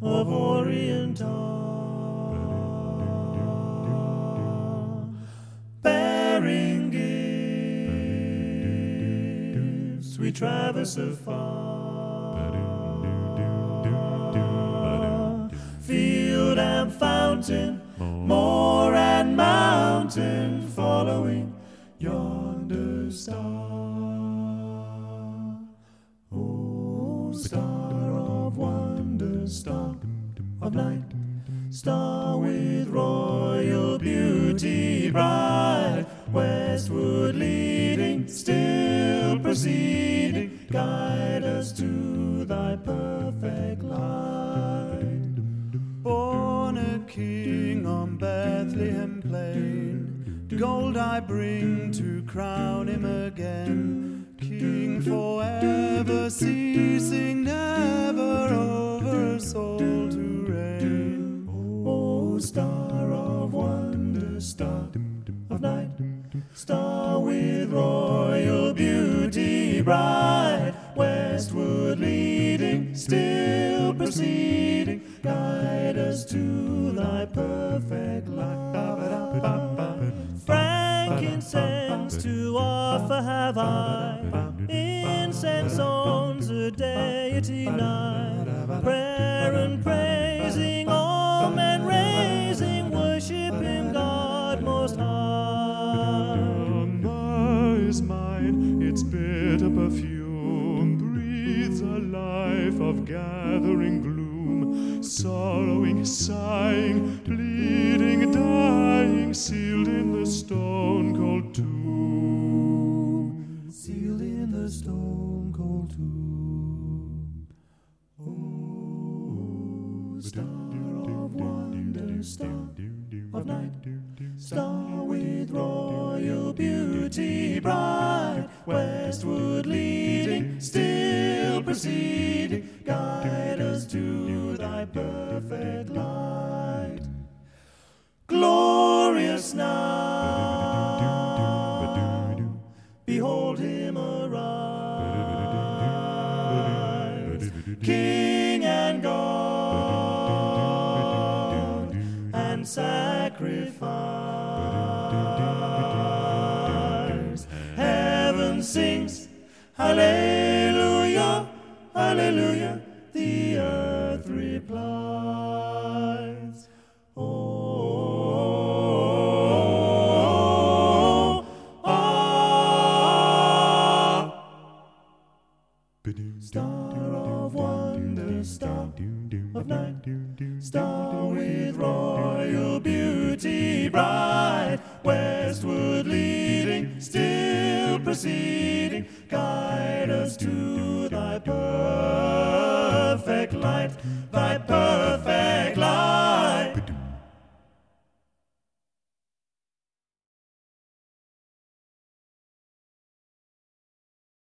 of Orient are, bearing gifts, we traverse afar, field and fountain, moor and mountain, following yonder star. Oh, star of wonder, star of light, star with royal beauty bright, westward leading, still proceeding, guide us to thy perfect light. Born a king on Bethlehem plain, gold I bring to crown him again, king forever, ceasing never over soul to reign. Oh, star of wonder, star of night, star with royal beauty bright, westward leading, still proceeding, guide us to thy perfect light. Frankincense to offer have I, incense on the deity nigh, prayer and praising, all men raising, worshiping God most high. Is mine, its bitter perfume breathes a life of gathering gloom, sorrowing, sighing, bleeding, dying, sealed in the stone-cold tomb, sealed in the stone-cold tomb. Oh, star of wonder, star of night, star with royal beauty bright, westward leading, still proceeding, guide us to thy perfect light. Glorious now, behold him arise, King and God, and sacrifice. Heaven sings, hallelujah, hallelujah, the earth replies. Oh, ah, star of wonder, star of night, star with royal beauty bright, westward leading, still proceeding, guide us to thy perfect light, thy perfect